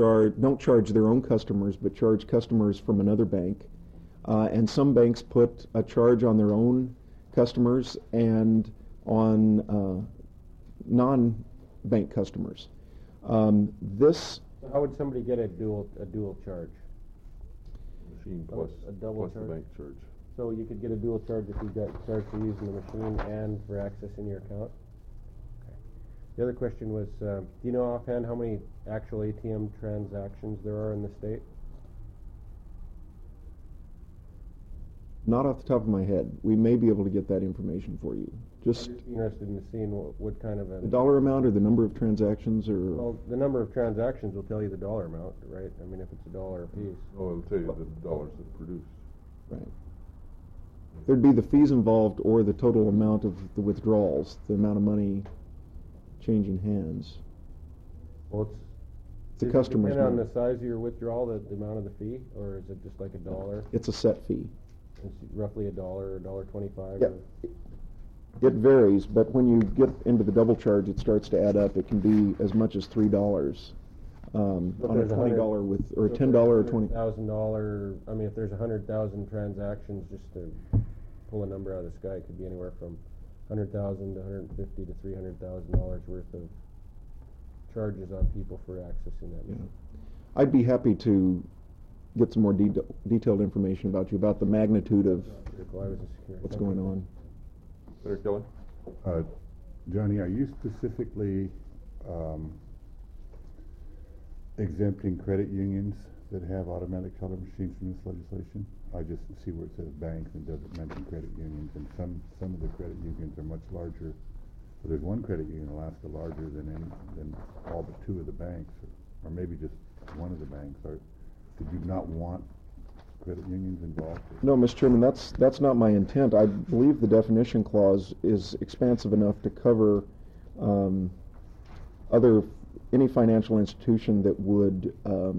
don't charge their own customers, but charge customers from another bank. And some banks put a charge on their own customers and on non-bank customers. This. So how would somebody get a dual charge? Machine plus a double plus charge? the bank charge. So you could get a dual charge if you got charged for using the machine and for accessing your account? Okay. The other question was, do you know offhand how many actual ATM transactions there are in the state? Not off the top of my head. We may be able to get that information for you. Just I'm interested in seeing what kind of the dollar amount or the number of transactions, or well, the number of transactions will tell you the dollar amount, right? I mean, if it's $1 a piece. Oh, it'll tell you the dollars that produced. right. There'd be the fees involved or the total amount of the withdrawals, the amount of money changing hands. Well, The customer's depend on money. the size of your withdrawal, the amount of the fee, or is it just like $1? It's a set fee. It's roughly $1 or $1.25. Yep. It varies, but when you get into the double charge, it starts to add up. It can be as much as $3 on a $20 with, or a $10 or $20. $1,000. I mean, if there's 100,000 transactions, just to pull a number out of the sky, it could be anywhere from 100,000 to 150 to $300,000 worth of charges on people for accessing that machine. Yeah. I'd be happy to get some more detailed information about you, about the magnitude of what's going on. Senator Kelly? Johnny, are you specifically exempting credit unions that have automatic teller machines from this legislation? I just see where it says banks and doesn't mention credit unions, and some of the credit unions are much larger. Well, there's one credit union in Alaska larger than all but two of the banks, or maybe just one of the banks. Did you not want credit unions involved? No, Mr. Chairman, that's not my intent. I believe the definition clause is expansive enough to cover any financial institution that would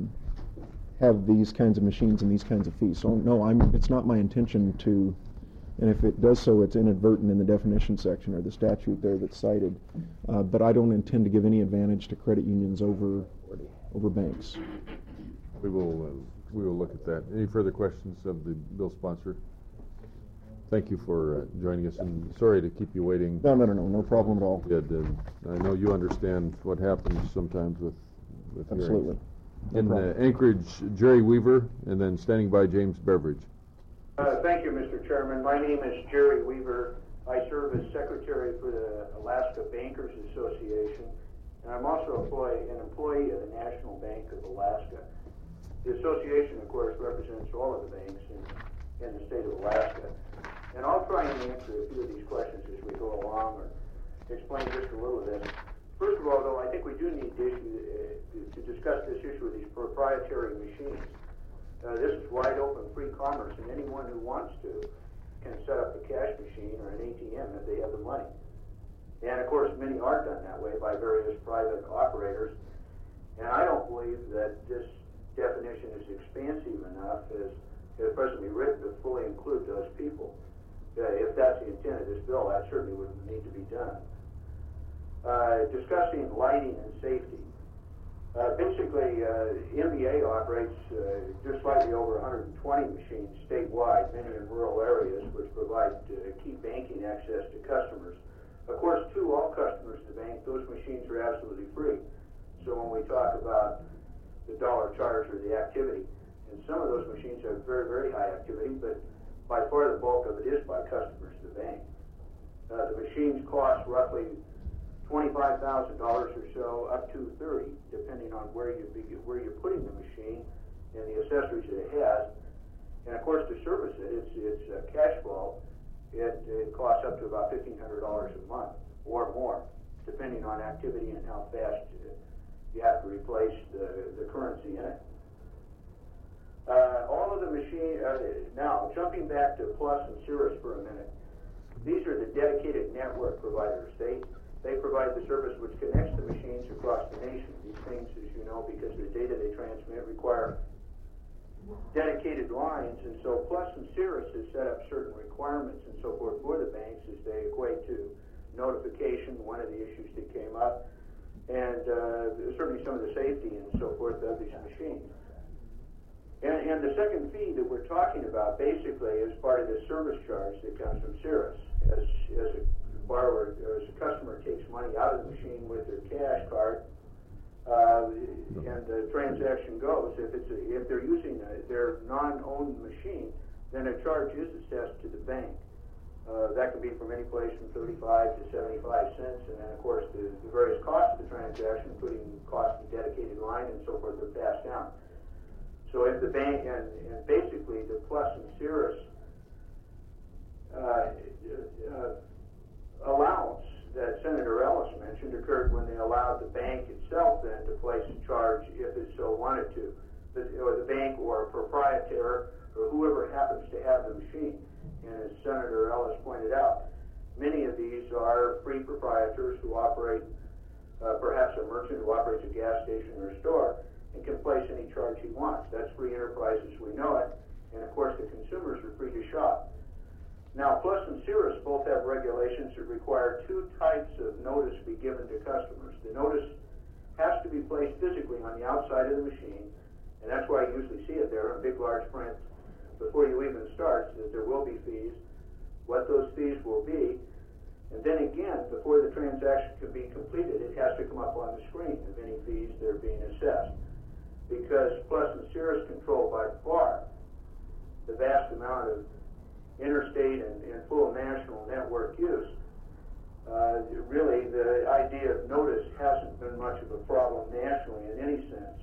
have these kinds of machines and these kinds of fees. So no, it's not my intention to, and if it does so, it's inadvertent in the definition section or the statute there that's cited. But I don't intend to give any advantage to credit unions over banks. We will look at that. Any further questions of the bill sponsor? Thank you for joining us, and sorry to keep you waiting. No problem at all. I know you understand what happens sometimes with Absolutely. hearings. In Anchorage, Jerry Weaver, and then standing by, James Beveridge. Thank you, Mr. Chairman. My name is Jerry Weaver. I serve as secretary for the Alaska Bankers Association, and I'm also an employee of the National Bank of Alaska. The association, of course, represents all of the banks in the state of Alaska. And I'll try and answer a few of these questions as we go along, or explain just a little of this. First of all, though, I think we do need to discuss this issue of these proprietary machines. This is wide open free commerce, and anyone who wants to can set up a cash machine or an ATM if they have the money. And, of course, many are done that way by various private operators. And I don't believe that this definition is expansive enough as presently written to fully include those people. If that's the intent of this bill, that certainly would need to be done. Discussing lighting and safety. Basically, MBA operates just slightly over 120 machines statewide, many in rural areas, which provide key banking access to customers. Of course, to all customers of the bank, those machines are absolutely free. So when we talk about the dollar charge or the activity, and some of those machines have very, very high activity, but by far the bulk of it is by customers of the bank. The machines cost roughly $25,000 or so, up to $30,000, depending on where you're putting the machine and the accessories that it has. And of course, to service it, it's cash flow. It costs up to about $1,500 a month or more, depending on activity and how fast you have to replace the currency in it. All of the machine, now jumping back to Plus and Cirrus for a minute, these are the dedicated network providers. They provide the service which connects the machines across the nation. These things, as you know, because the data they transmit require dedicated lines, and so Plus and Cirrus has set up certain requirements and so forth for the banks as they equate to notification. One of the issues that came up and certainly some of the safety and so forth of these machines. And the second fee that we're talking about basically is part of the service charge that comes from Cirrus. As a borrower or as a customer takes money out of the machine with their cash card, and the transaction goes, if they're using their non-owned machine, then a charge is assessed to the bank. That can be from any place from 35 to 75 cents, and then of course the various costs of the transaction, including cost of dedicated line and so forth, are passed down. So if the bank, and basically the Plus and Cirrus allowance that Senator Ellis mentioned occurred when they allowed the bank itself then to place a charge if it so wanted to, or the bank or a proprietor or whoever happens to have the machine. And as Senator Ellis pointed out, many of these are free proprietors who operate, perhaps a merchant who operates a gas station or a store, and can place any charge he wants. That's free enterprise as we know it, and of course the consumers are free to shop. Now, Plus and Cirrus both have regulations that require two types of notice be given to customers. The notice has to be placed physically on the outside of the machine, and that's why you usually see it there in big, large print before you even start, that there will be fees, what those fees will be, and then again, before the transaction can be completed, it has to come up on the screen of any fees that are being assessed. Because Plus and Cirrus control by far the vast amount of interstate and full national network use, really the idea of notice hasn't been much of a problem nationally in any sense.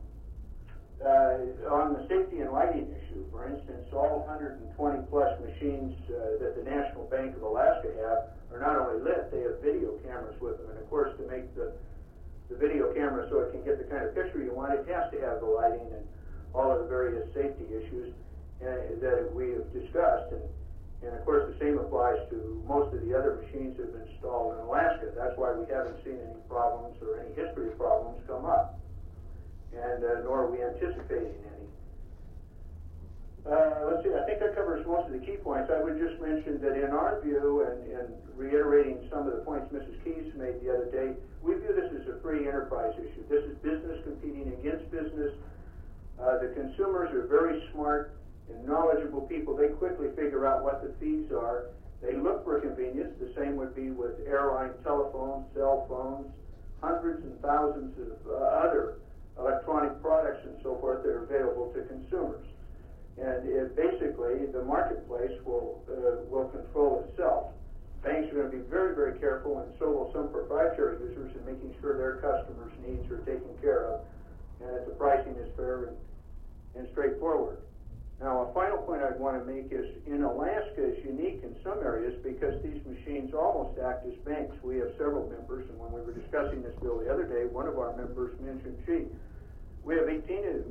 On the safety and lighting issue, for instance, all 120 plus machines that the National Bank of Alaska have are not only lit, they have video cameras with them. And of course, to make the video camera so it can get the kind of picture you want, it has to have the lighting and all of the various safety issues that we have discussed. And of course, the same applies to most of the other machines that have been installed in Alaska. That's why we haven't seen any problems or any history of problems come up. And nor are we anticipating any. Let's see, I think that covers most of the key points. I would just mention that in our view, and reiterating some of the points Mrs. Keys made the other day, we view this as a free enterprise issue. This is business competing against business. The consumers are very smart and knowledgeable people. They quickly figure out what the fees are. They look for convenience. The same would be with airline telephones, cell phones, hundreds and thousands of other electronic products and so forth that are available to consumers. And basically, the marketplace will control itself. Banks are going to be very, very careful, and so will some proprietary users, in making sure their customers' needs are taken care of, and that the pricing is fair and straightforward. Now, a final point I'd want to make is, in Alaska is unique in some areas because these machines almost act as banks. We have several members, and when we were discussing this bill the other day, one of our members mentioned, gee, we have 18 of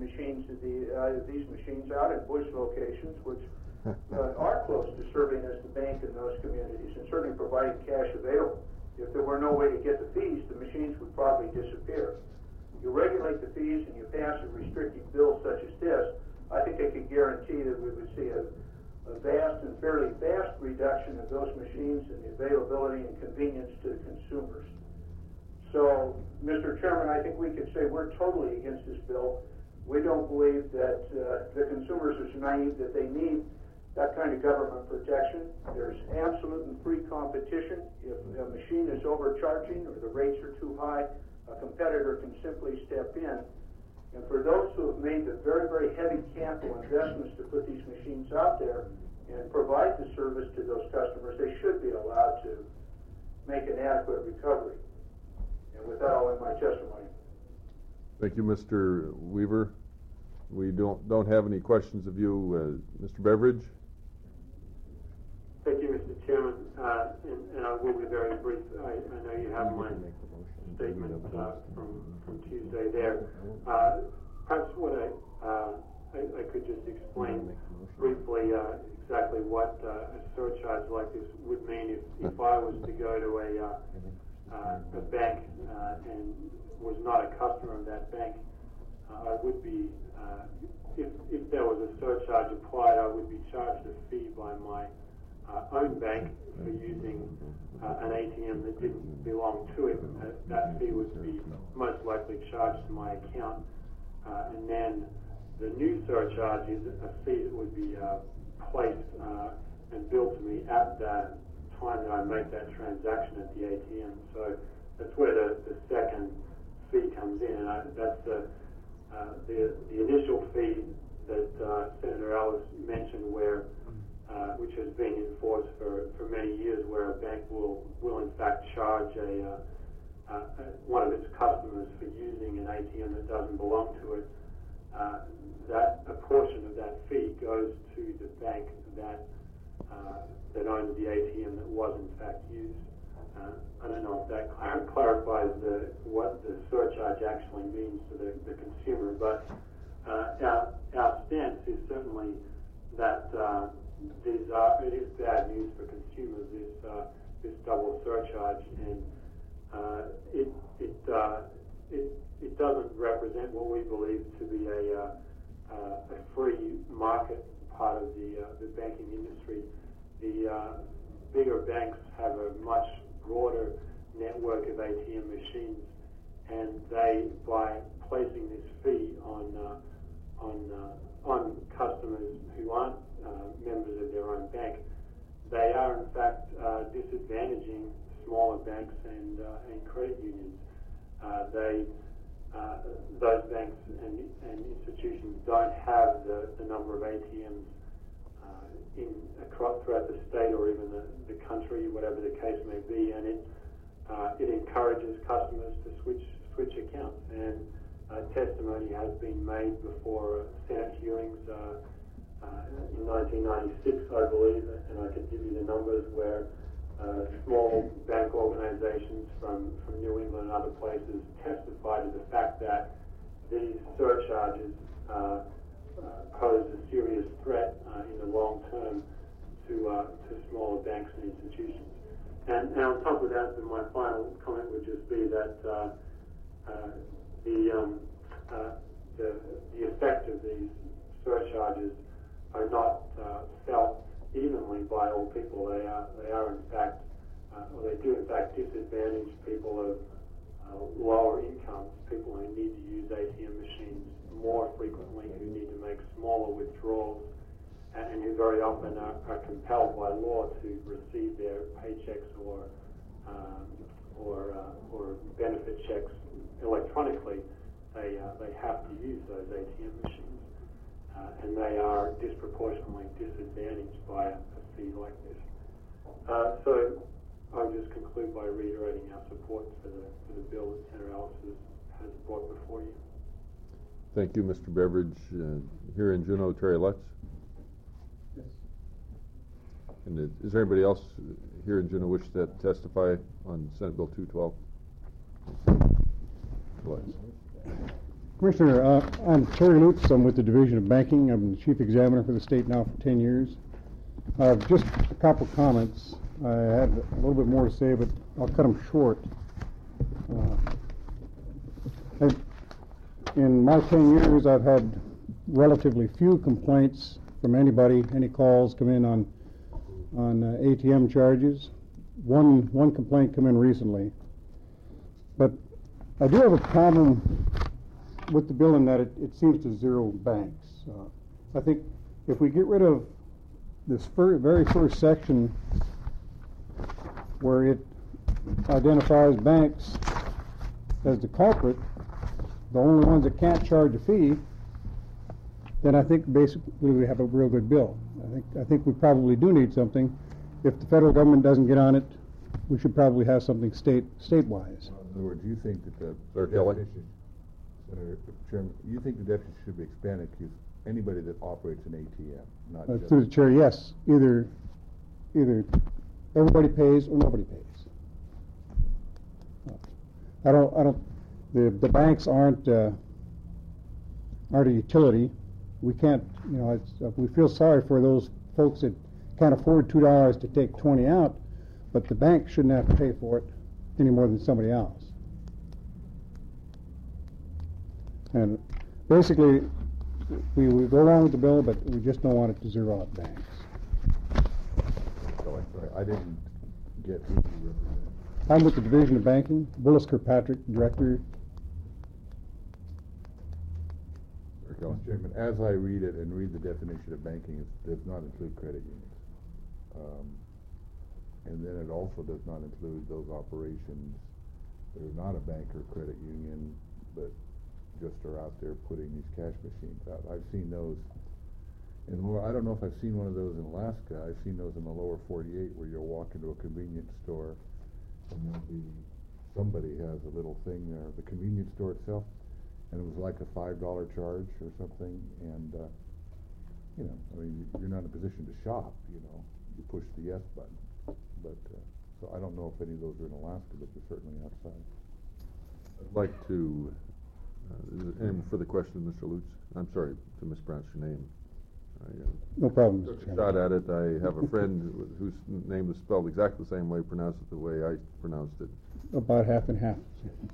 these machines out at bush locations, which are close to serving as the bank in those communities and certainly providing cash available. If there were no way to get the fees, the machines would probably disappear. You regulate the fees and you pass a restricted bill such as this, I think I could guarantee that we would see a vast and fairly fast reduction of those machines and the availability and convenience to the consumers. So, Mr. Chairman, I think we could say we're totally against this bill. We don't believe that the consumers are so naive that they need that kind of government protection. There's absolute and free competition. If a machine is overcharging or the rates are too high, a competitor can simply step in. And for those who have made the very, very heavy capital investments to put these machines out there and provide the service to those customers, they should be allowed to make an adequate recovery. And with that, I'll end my testimony. Thank you, Mr. Weaver. We don't have any questions of you. Mr. Beveridge? Thank you, Mr. Chairman, and I will be very brief. I know you have my statement from Tuesday there. Perhaps what I could just explain briefly exactly what a surcharge like this would mean if I was to go to a bank and was not a customer of that bank. I would be, if there was a surcharge applied, I would be charged a fee by my own bank for using an ATM that didn't belong to it, that fee would be most likely charged to my account. And then the new surcharge is a fee that would be placed and billed to me at the time that I make that transaction at the ATM. So that's where the second fee comes in, and that's the initial fee that Senator Ellis mentioned, which has been enforced for many years, where a bank will in fact charge one of its customers for using an ATM that doesn't belong to it. That a portion of that fee goes to the bank that owns the ATM that was in fact used. I don't know if that clarifies what the surcharge actually means to the consumer, but our stance is certainly that it is bad news for consumers, this double surcharge, and it doesn't represent what we believe to be a free market part of the banking industry. The bigger banks have a much broader network of ATM machines, and they, by placing this fee on customers who aren't members of their own bank, they are in fact disadvantaging smaller banks and credit unions. Those banks and institutions don't have the number of ATMs throughout the state or even the country, whatever the case may be, and it encourages customers to switch accounts. And testimony has been made before Senate hearings in 1996, I believe, and I could give you the numbers where small bank organizations from New England and other places testified to the fact that these surcharges pose a serious threat in the long term to smaller banks and institutions. And on top of that, my final comment would just be that the effect of these surcharges are not felt evenly by all people. They are in fact, or they do in fact disadvantage people of lower incomes, people who need to use ATM machines more frequently, who need to make smaller withdrawals, and who very often are compelled by law to receive their paychecks or benefit checks electronically. They have to use those ATM machines, and they are disproportionately disadvantaged by a fee like this. So I'll just conclude by reiterating our support for the bill that Senator Ellis has brought before you. Thank you, Mr. Beveridge. Here in Juneau, Terry Lutz. Yes. And is there anybody else here in Juneau wish to testify on Senate Bill 212? Commissioner, I'm Terry Lutz. I'm with the Division of Banking. I'm the Chief Examiner for the state now for 10 years. Just a couple comments. I had a little bit more to say, but I'll cut them short. In my 10 years, I've had relatively few complaints from anybody, any calls come in on ATM charges. One complaint come in recently. But I do have a problem with the bill in that it seems to zero banks. I think if we get rid of this very first section where it identifies banks as the culprit, the only ones that can't charge a fee, then I think basically we have a real good bill. I think we probably do need something. If the federal government doesn't get on it, we should probably have something statewise. In other words, you think that the Kelly? definition, Senator Chairman, you think the definition should be expanded to anybody that operates an ATM, not just... Through the chair, yes. Either everybody pays or nobody pays. The banks aren't a utility. We can't, we feel sorry for those folks that can't afford $2 to take 20 out, but the bank shouldn't have to pay for it any more than somebody else. And basically, we go along with the bill, but we just don't want it to zero out banks. Sorry, I didn't get who you represent. I'm with the Division of Banking, Willis Kirkpatrick, Director. Mr. Kelly. Mr. Chairman, as I read it and read the definition of banking, it does not include credit unions. And then it also does not include those operations that are not a bank or credit union, but just are out there putting these cash machines out. I've seen those, and I don't know if I've seen one of those in Alaska. I've seen those in the lower 48 where you'll walk into a convenience store and there'll be, somebody has a little thing there, the convenience store itself, and it was like a $5 charge or something, and you know, I mean, you're not in a position to shop, you know, you push the yes button. But, so I don't know if any of those are in Alaska, but they're certainly outside. I'd like to, is there any further questions, Mr. Lutz? I'm sorry to mispronounce your name. I No problem, took Mr. a Chairman. shot at it. I have a friend whose name was spelled exactly the same way, pronounced it the way I pronounced it. About half and half.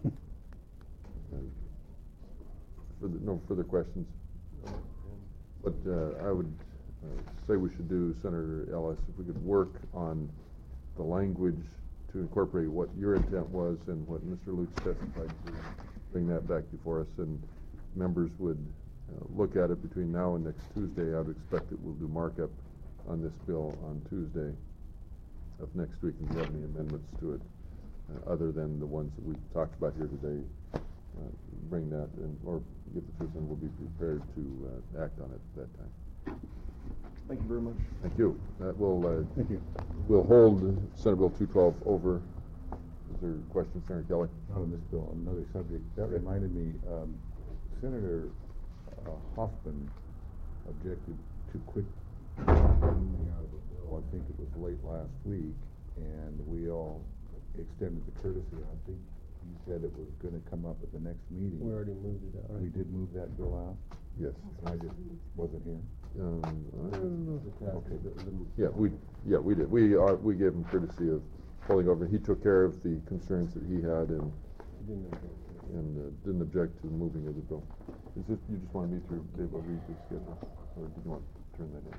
No further questions. But I would say we should do, Senator Ellis, if we could work on the language to incorporate what your intent was and what Mr. Lutz testified to, bring that back before us, and members would look at it between now and next Tuesday. I would expect that we'll do markup on this bill on Tuesday of next week, and if you have any amendments to it, other than the ones that we've talked about here today, bring that in, or give it to us, and we'll be prepared to act on it at that time. Thank you very much. Thank you. That will, Thank you. we'll hold Senate Bill 212 over. Is there questions, Senator Kelly? Not on this bill, on another subject. That reminded me, Senator Hoffman objected to quick moving out of the bill. I think it was late last week, and we all extended the courtesy. I think you said it was going to come up at the next meeting. We already moved it out. We did move that bill out, Yes. and I just wasn't here. I don't know. Okay. Yeah, we did. We gave him courtesy of pulling over. He took care of the concerns that he had and didn't object to the moving of the bill. Is this, you just wanted me to be able to read the schedule, or did you want to turn that in?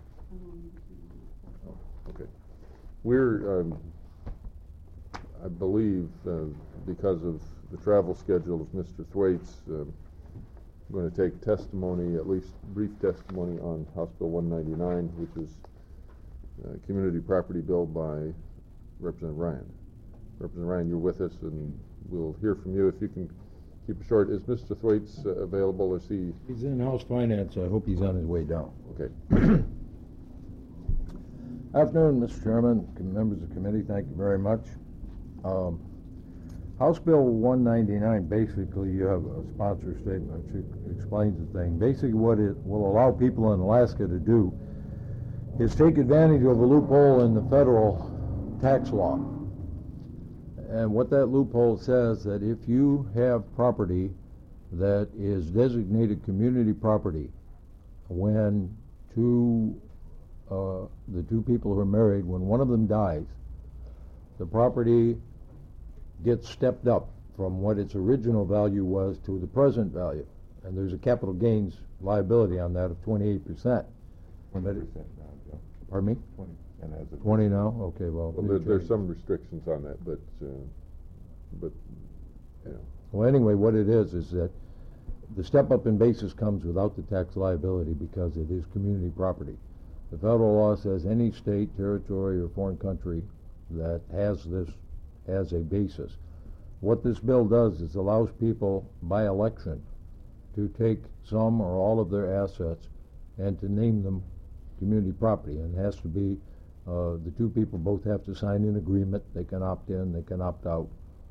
Oh, okay. We're, I believe, because of the travel schedule of Mr. Thwaites, going to take testimony, at least brief testimony, on House Bill 199, which is a community property bill by Representative Ryan. Representative Ryan, you're with us, and we'll hear from you. If you can keep it short. Is Mr. Thwaites available? Is he? He's in House Finance. I hope he's on his way down. Okay. Afternoon, Mr. Chairman, members of the committee, thank you very much. House Bill 199, basically you have a sponsor statement which explains the thing. Basically what it will allow people in Alaska to do is take advantage of a loophole in the federal tax law. And what that loophole says that if you have property that is designated community property, when the two people who are married, when one of them dies, the property gets stepped up from what its original value was to the present value. And there's a capital gains liability on that of 28%. 20% now, Joe. Pardon me? 20% as of 20 now? Okay, well. There's some restrictions on that, but yeah. Well, anyway, what it is that the step up in basis comes without the tax liability because it is community property. The federal law says any state, territory, or foreign country that has this as a basis. What this bill does is allows people by election to take some or all of their assets and to name them community property. And it has to be, the two people both have to sign an agreement. They can opt in, they can opt out.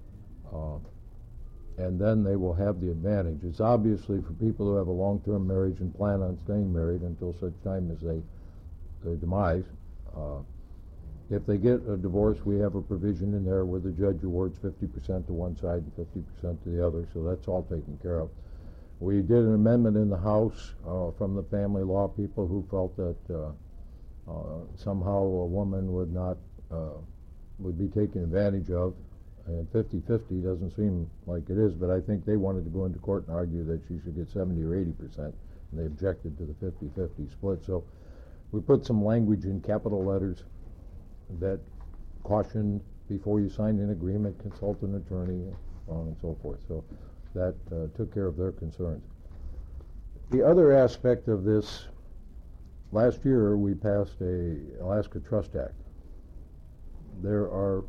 And then they will have the advantage. It's obviously for people who have a long-term marriage and plan on staying married until such time as their demise. If they get a divorce, we have a provision in there where the judge awards 50% to one side and 50% to the other, so that's all taken care of. We did an amendment in the House from the family law people who felt that somehow a woman would be taken advantage of. And 50-50 doesn't seem like it is, but I think they wanted to go into court and argue that she should get 70 or 80%, and they objected to the 50-50 split. So we put some language in capital letters that caution before you sign an agreement, consult an attorney, so on and so forth. So that took care of their concerns. The other aspect of this, last year we passed a Alaska Trust Act. There are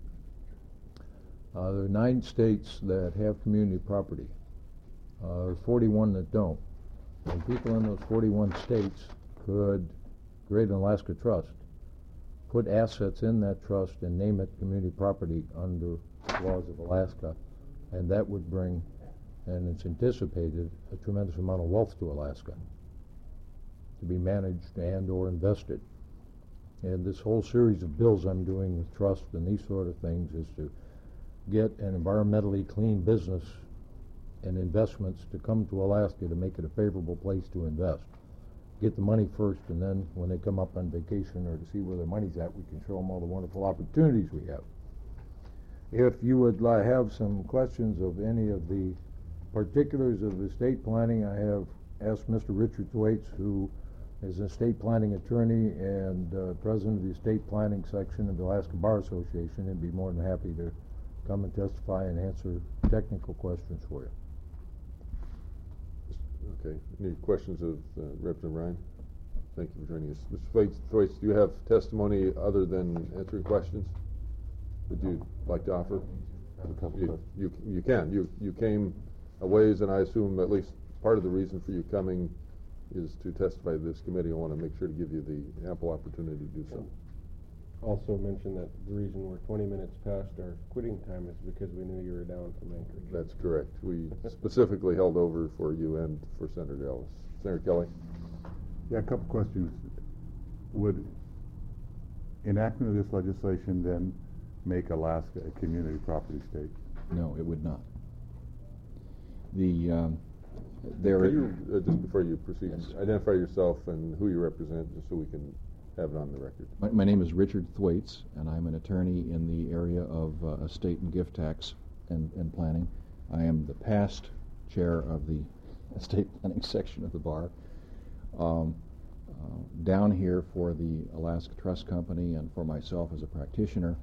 9 states that have community property. There are 41 that don't. And people in those 41 states could create an Alaska Trust, put assets in that trust and name it community property under laws of Alaska, and that would bring, and it's anticipated, a tremendous amount of wealth to Alaska to be managed and or invested. And this whole series of bills I'm doing with trust and these sort of things is to get an environmentally clean business and investments to come to Alaska to make it a favorable place to invest. Get the money first, and then when they come up on vacation or to see where their money's at, we can show them all the wonderful opportunities we have. If you would have some questions of any of the particulars of estate planning, I have asked Mr. Richard Thwaites, who is an estate planning attorney and president of the estate planning section of the Alaska Bar Association, and be more than happy to come and testify and answer technical questions for you. Okay. Any questions of Representative Ryan? Thank you for joining us. Mr. Thwaites, do you have testimony other than answering questions? Would you like to offer? You can. You came a ways, and I assume at least part of the reason for you coming is to testify to this committee. I want to make sure to give you the ample opportunity to do so. Also mention that the reason we're 20 minutes past our quitting time is because we knew you were down from Anchorage. That's correct. We specifically held over for you and for Senator Ellis. Senator Kelly? Yeah, a couple questions. Would enactment of this legislation then make Alaska a community property state? No, it would not. Just before you proceed, yes, identify yourself and who you represent, just so we can have it on the record. My name is Richard Thwaites, and I'm an attorney in the area of estate and gift tax and planning. I am the past chair of the estate planning section of the bar. Down here for the Alaska Trust Company and for myself as a practitioner,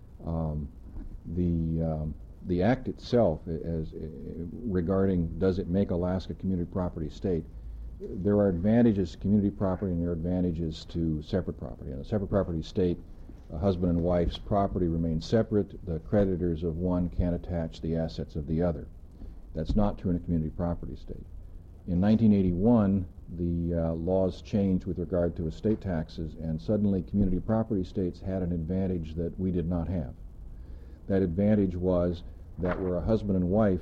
the act itself, regarding does it make Alaska a community property state, there are advantages to community property and there are advantages to separate property. In a separate property state, a husband and wife's property remains separate. The creditors of one can't attach the assets of the other. That's not true in a community property state. In 1981, the laws changed with regard to estate taxes, and suddenly community property states had an advantage that we did not have. That advantage was that where a husband and wife,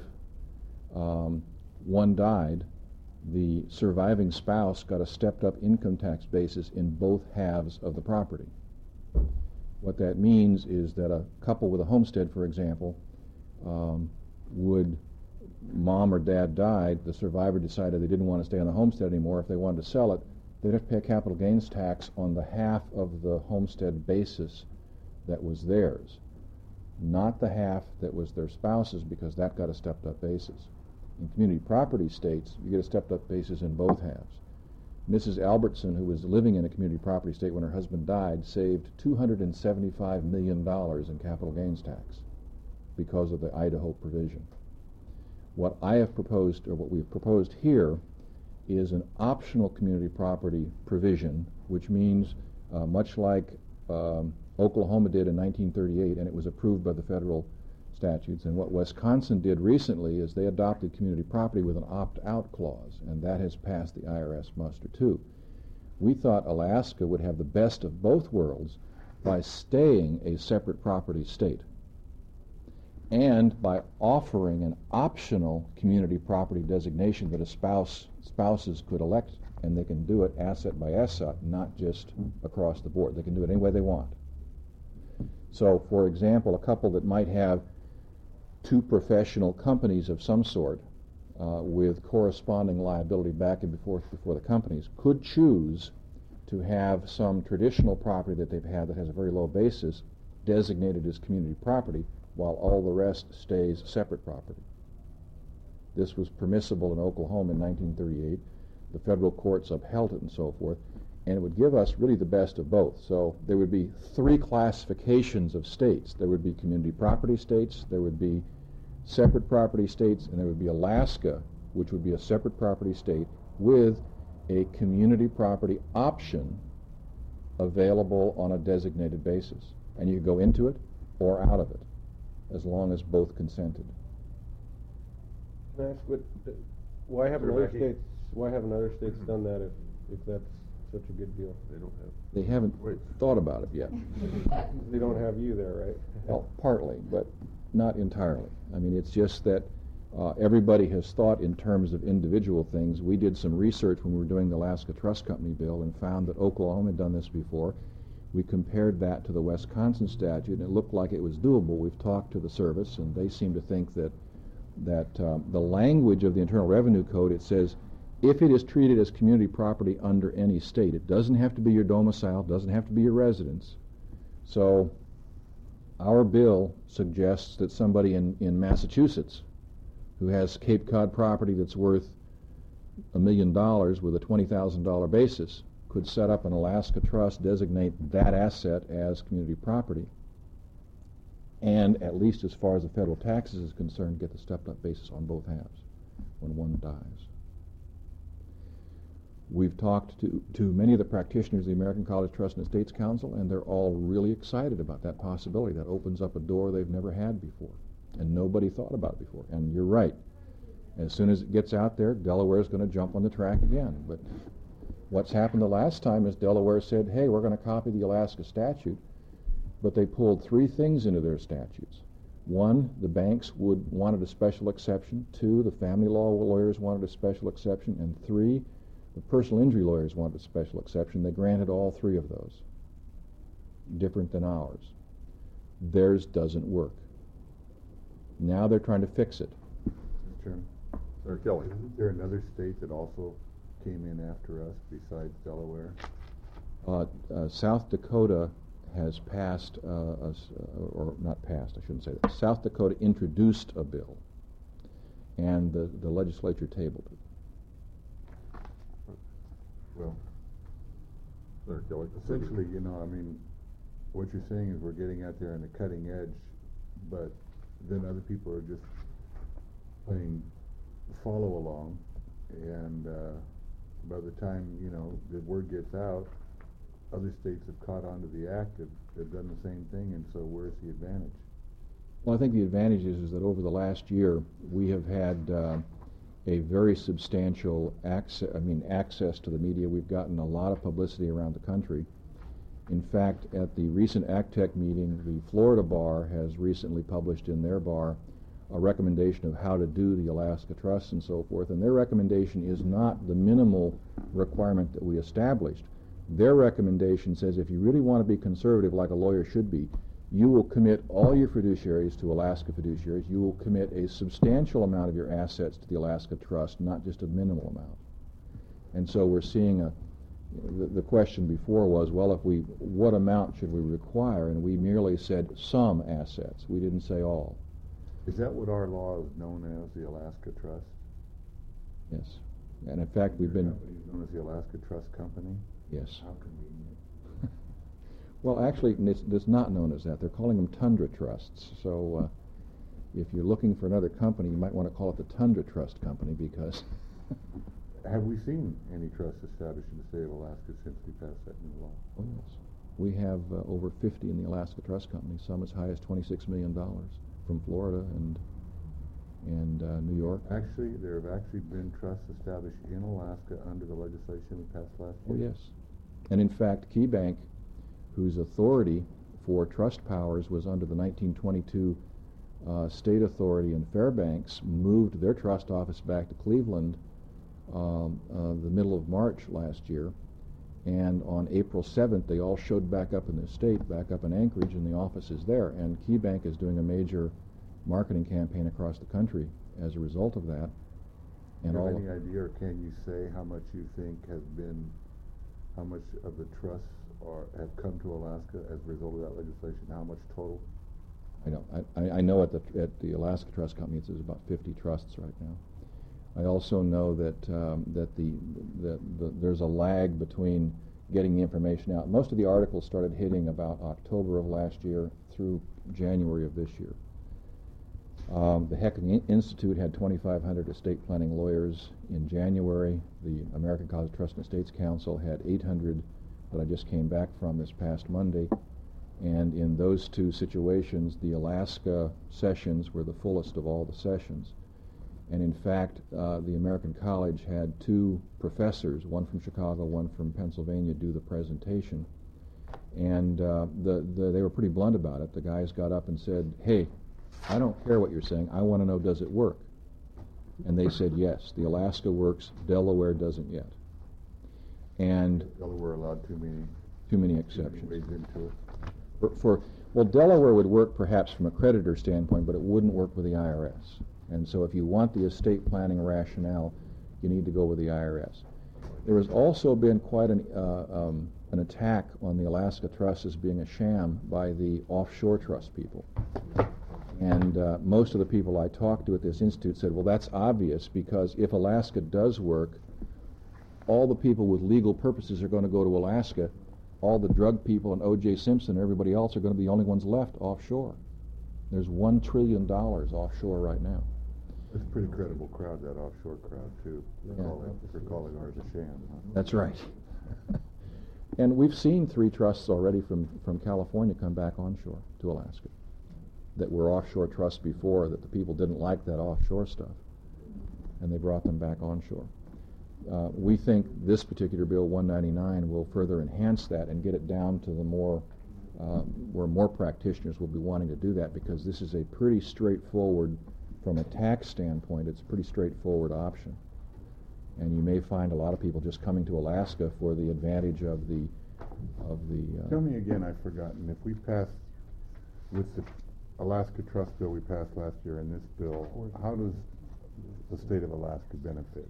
one died, the surviving spouse got a stepped-up income tax basis in both halves of the property. What that means is that a couple with a homestead, for example, would mom or dad died, the survivor decided they didn't want to stay on the homestead anymore. If they wanted to sell it, they'd have to pay a capital gains tax on the half of the homestead basis that was theirs, not the half that was their spouse's, because that got a stepped-up basis. In community property states, you get a stepped-up basis in both halves. Mrs. Albertson, who was living in a community property state when her husband died, saved $275 million in capital gains tax because of the Idaho provision. What I have proposed, or what we have proposed here, is an optional community property provision, which means much like Oklahoma did in 1938, and it was approved by the federal statutes. And what Wisconsin did recently is they adopted community property with an opt-out clause, and that has passed the IRS muster too. We thought Alaska would have the best of both worlds by staying a separate property state and by offering an optional community property designation that spouses could elect, and they can do it asset by asset, not just across the board. They can do it any way they want. So, for example, a couple that might have two professional companies of some sort with corresponding liability back and forth before the companies could choose to have some traditional property that they've had that has a very low basis designated as community property, while all the rest stays separate property. This was permissible in Oklahoma in 1938. The federal courts upheld it and so forth. And it would give us really the best of both. So there would be three classifications of states. There would be community property states, there would be separate property states, and there would be Alaska, which would be a separate property state with a community property option available on a designated basis. And you could go into it or out of it, as long as both consented. Can I ask why haven't other states done that if that's such a good deal? They don't have. They haven't thought about it yet. They don't have you there, right? Well, partly, but not entirely. I mean, it's just that everybody has thought in terms of individual things. We did some research when we were doing the Alaska Trust Company bill and found that Oklahoma had done this before. We compared that to the Wisconsin statute, and it looked like it was doable. We've talked to the service, and they seem to think that the language of the Internal Revenue Code, it says, if it is treated as community property under any state, it doesn't have to be your domicile, doesn't have to be your residence. So our bill suggests that somebody in Massachusetts who has Cape Cod property that's worth $1 million with a $20,000 basis could set up an Alaska trust, designate that asset as community property, and at least as far as the federal taxes is concerned, get the stepped-up basis on both halves when one dies. We've talked to many of the practitioners of the American College Trust and Estates Council, and they're all really excited about that possibility. That opens up a door they've never had before, and nobody thought about it before. And you're right. As soon as it gets out there, Delaware's going to jump on the track again. But what's happened the last time is Delaware said, hey, we're going to copy the Alaska statute, but they pulled three things into their statutes. One, the banks wanted a special exception. Two, the family law lawyers wanted a special exception. And three, the personal injury lawyers wanted a special exception. They granted all three of those, different than ours. Theirs doesn't work. Now they're trying to fix it. Mr. Chairman, Senator Kelly. Isn't there another state that also came in after us besides Delaware? South Dakota has passed, or not passed, I shouldn't say that. South Dakota introduced a bill, and the legislature tabled it. Well, Senator Kelly. Essentially, you know, I mean, what you're saying is we're getting out there on the cutting edge, but then other people are just playing follow along, and by the time, you know, the word gets out, other states have caught on to the act, they've done the same thing, and so where's the advantage? Well, I think the advantage is that over the last year we have had a very substantial access to the media. We've gotten a lot of publicity around the country. In fact, at the recent ACTEC meeting, the Florida Bar has recently published in their bar a recommendation of how to do the Alaska Trust and so forth, and their recommendation is not the minimal requirement that we established. Their recommendation says if you really want to be conservative like a lawyer should be, you will commit all your fiduciaries to Alaska fiduciaries. You will commit a substantial amount of your assets to the Alaska Trust, not just a minimal amount. And so we're seeing the question before was, well, what amount should we require? And we merely said some assets. We didn't say all. Is that what our law is known as, the Alaska Trust? Yes. And in fact, we've been... Company is known as the Alaska Trust Company? Yes. How convenient. Well, actually, it's not known as that. They're calling them Tundra Trusts. So if you're looking for another company, you might want to call it the Tundra Trust Company because... Have we seen any trusts established in the state of Alaska since we passed that new law? Oh, yes. We have over 50 in the Alaska Trust Company, some as high as $26 million from Florida and New York. Actually, there have actually been trusts established in Alaska under the legislation we passed last year. Oh, yes. And in fact, KeyBank, whose authority for trust powers was under the 1922 state authority in Fairbanks, moved their trust office back to Cleveland the middle of March last year, and on April 7th they all showed back up in the state, back up in Anchorage, and the office is there. And KeyBank is doing a major marketing campaign across the country as a result of that. And do you have any idea, or can you say how much you think how much of the trusts have come to Alaska as a result of that legislation? How much total? I don't. I know at the Alaska Trust Company there's about 50 trusts right now. I also know that there's a lag between getting the information out. Most of the articles started hitting about October of last year through January of this year. The Heckling Institute had 2,500 estate planning lawyers in January. The American College of Trust and Estates Council had 800 that I just came back from this past Monday. And in those two situations, the Alaska sessions were the fullest of all the sessions. And in fact, the American College had two professors, one from Chicago, one from Pennsylvania, do the presentation. And they were pretty blunt about it. The guys got up and said, "Hey, I don't care what you're saying. I want to know, does it work?" And they said, yes, the Alaska works, Delaware doesn't yet. And Delaware allowed too many exceptions. ways into it. Well, Delaware would work perhaps from a creditor standpoint, but it wouldn't work with the IRS. And so if you want the estate planning rationale, you need to go with the IRS. There has also been quite an attack on the Alaska Trust as being a sham by the offshore trust people. And most of the people I talked to at this institute said, well, that's obvious, because if Alaska does work, all the people with legal purposes are going to go to Alaska. All the drug people and O.J. Simpson and everybody else are going to be the only ones left offshore. There's $1 trillion offshore right now. It's a pretty credible crowd, that offshore crowd, too. Yeah. For calling ours a sham. Huh? That's right. And we've seen 3 trusts already from California come back onshore to Alaska that were offshore trusts before, that the people didn't like that offshore stuff, and they brought them back onshore. We think this particular bill, 199, will further enhance that and get it down to the where more practitioners will be wanting to do that, because this is a pretty straightforward, from a tax standpoint, it's a pretty straightforward option. And you may find a lot of people just coming to Alaska for the advantage of the Tell me again, I've forgotten. If we pass with the Alaska Trust bill we passed last year and this bill, how does the state of Alaska benefit?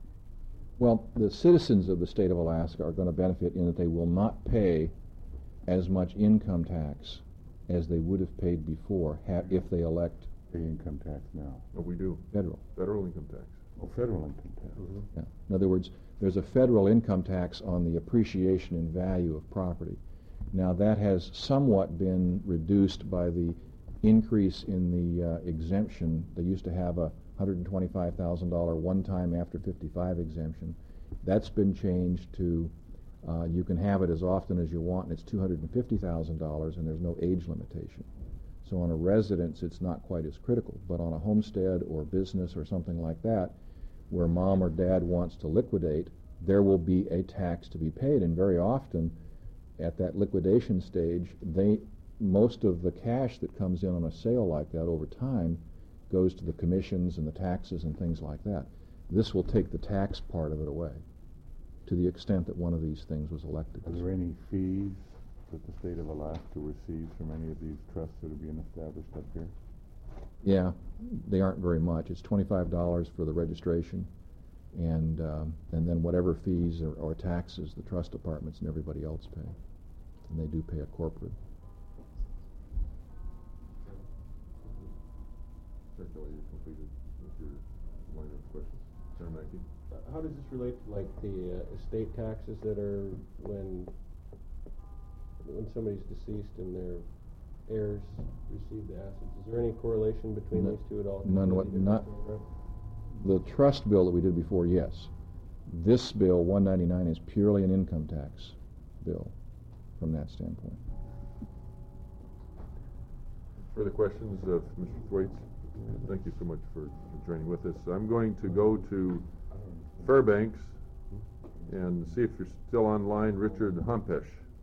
Well, the citizens of the state of Alaska are going to benefit in that they will not pay as much income tax as they would have paid before if they elect Pay income tax now. No, we do. Federal income tax. Oh, federal income tax. Mm-hmm. Yeah. In other words, there's a federal income tax on the appreciation in value of property. Now, that has somewhat been reduced by the increase in the exemption. They used to have a $125,000 one-time after 55 exemption. That's been changed to you can have it as often as you want, and it's $250,000, and there's no age limitation. So on a residence, it's not quite as critical, but on a homestead or business or something like that, where mom or dad wants to liquidate, there will be a tax to be paid, and very often at that liquidation stage, most of the cash that comes in on a sale like that over time goes to the commissions and the taxes and things like that. This will take the tax part of it away, to the extent that one of these things was elected. Are there any fees that the state of Alaska receives from any of these trusts that are being established up here? Yeah, they aren't very much. It's $25 for the registration, and then whatever fees or taxes the trust departments and everybody else pay. And they do pay a corporate. Kelly, you completed with your line of questions. Senator Mackey? How does this relate to like the estate taxes that are when somebody's deceased and their heirs receive the assets? Is there any correlation between these two at all? Not the trust bill that we did before, yes. This bill, 199, is purely an income tax bill from that standpoint. Further questions of Mr. Thwaites? Thank you so much for joining with us. I'm going to go to Fairbanks and see if you're still online. Richard Humpesh.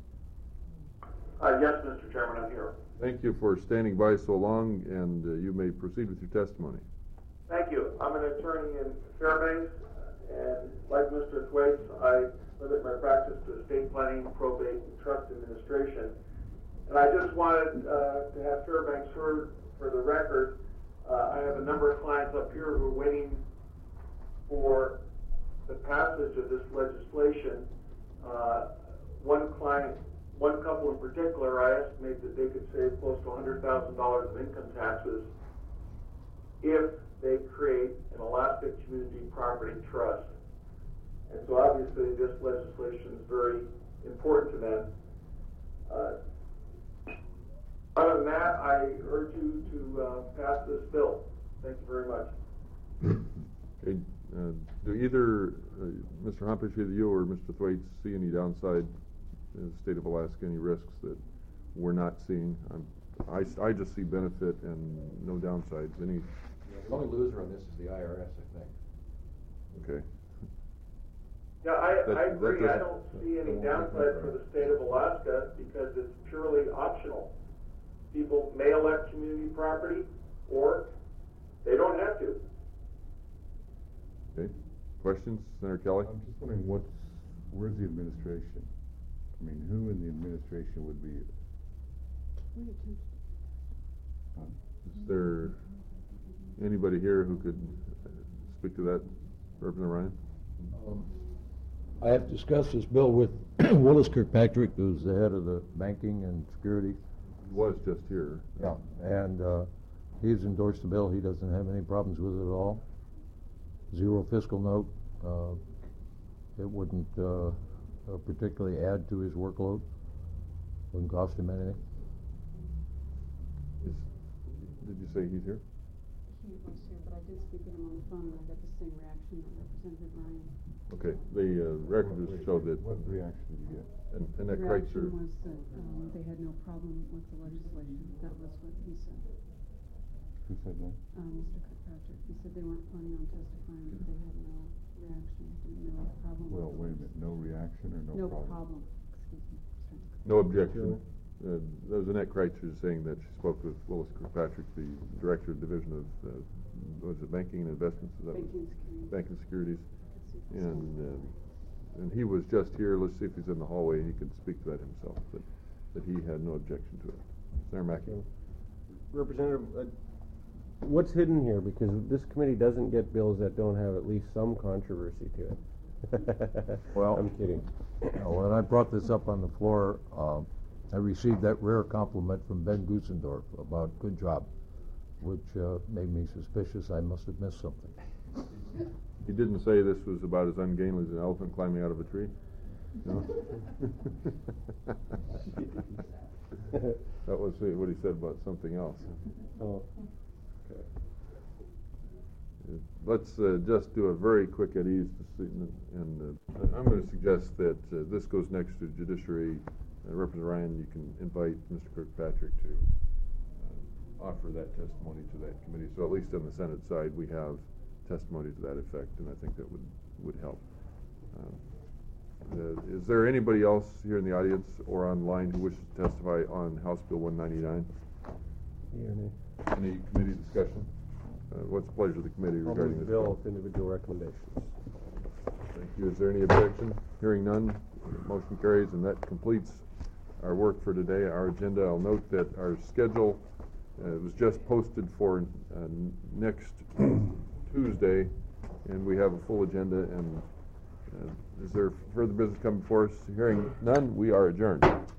Yes, Mr. Chairman, I'm here. Thank you for standing by so long, and you may proceed with your testimony. Thank you. I'm an attorney in Fairbanks, and like Mr. Thwaites, I limit my practice to estate planning, probate, and trust administration. And I just wanted to have Fairbanks heard for the record. I have a number of clients up here who are waiting for the passage of this legislation. One couple in particular, I estimate that they could save close to $100,000 of income taxes if they create an Alaska Community Property Trust. And so obviously this legislation is very important to them. Other than that, I urge you to pass this bill. Thank you very much. Okay, do either Mr. Hompish, either you or Mr. Thwaites see any downside in the state of Alaska, any risks that we're not seeing? I just see benefit and no downsides. Any? The only loser on this is the IRS, I think. Okay. Yeah, I That agree. doesn't- I don't see any downside for the state of Alaska because it's purely optional. People may elect community property or they don't have to. Okay. Questions, Senator Kelly? I'm just wondering where's the administration? I mean, who in the administration would be? Is there anybody here who could speak to that, Representative Ryan? I have discussed this bill with Willis Kirkpatrick, who's the head of the banking and security. He was just here. Yeah. And he's endorsed the bill. He doesn't have any problems with it at all. Zero fiscal note. It wouldn't particularly add to his workload. Wouldn't cost him anything. Did you say he's here? He was here, but I did speak to him on the phone, and I got the same reaction that Representative Ryan. Okay. The record just showed that. What reaction did you get? And The that reaction Kreitzer. was that they had no problem with the legislation. That was what he said. Who said that? Mr. Kirkpatrick. He said they weren't planning on testifying, but they had no reaction, no problem. Well, with wait a minute. No reaction or no No problem? problem. Excuse me. No objection. There was Annette Kreitzer saying that she spoke with Willis Kirkpatrick, the Director of Division of, was it Banking and Investments? Is that Banking and Securities. Banking and Securities. And he was just here. Let's see if he's in the hallway. He can speak to that himself, but that he had no objection to it. Senator Mackey. Representative, what's hidden here? Because this committee doesn't get bills that don't have at least some controversy to it. Well, I'm kidding. When I brought this up on the floor, I received that rare compliment from Ben Gusendorf about good job, which made me suspicious I must have missed something. He didn't say this was about as ungainly as an elephant climbing out of a tree? No? That was what he said about something else. Oh. Okay. Let's just do a very quick at ease and I'm going to suggest that this goes next to Judiciary. Representative Ryan, you can invite Mr. Kirkpatrick to offer that testimony to that committee. So at least on the Senate side, we have testimony to that effect, and I think that would help. Is there anybody else here in the audience or online who wishes to testify on House Bill 199? Any committee discussion? What's the pleasure of the committee regarding this bill with individual recommendations? Thank you. Is there any objection? Hearing none, motion carries, and that completes our work for today. Our agenda, I'll note that our schedule was just posted for next Tuesday, and we have a full agenda. And is there further business coming before us? Hearing none, we are adjourned.